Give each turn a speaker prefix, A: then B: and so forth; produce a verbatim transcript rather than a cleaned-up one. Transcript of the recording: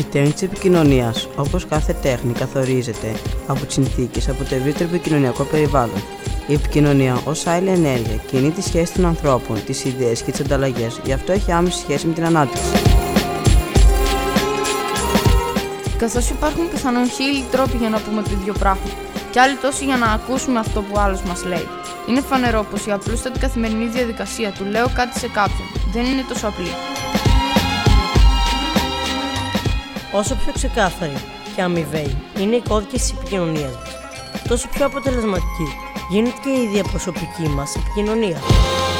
A: τέχνη της επικοινωνίας, όπως κάθε τέχνη, καθορίζεται από τις συνθήκες, από το ευρύτερο επικοινωνιακό περιβάλλον. Η επικοινωνία ως άλλη ενέργεια κινεί τη σχέση των ανθρώπων, τις ιδέες και τις ανταλλαγές, γι' αυτό έχει άμεση σχέση με την ανάπτυξη.
B: Καθώς υπάρχουν πιθανόν χίλιοι τρόποι για να πούμε το ίδιο πράγμα, και άλλοι τόσοι για να ακούσουμε αυτό που άλλος μας λέει, είναι φανερό πως η απλούστατη καθημερινή διαδικασία του λέω κάτι σε κάποιον δεν είναι τόσο απλή.
C: Όσο πιο ξεκάθαρη και αμοιβαίοι είναι οι κώδικες της επικοινωνίας μας, τόσο πιο αποτελεσματική γίνεται και η διαπροσωπική μας επικοινωνία.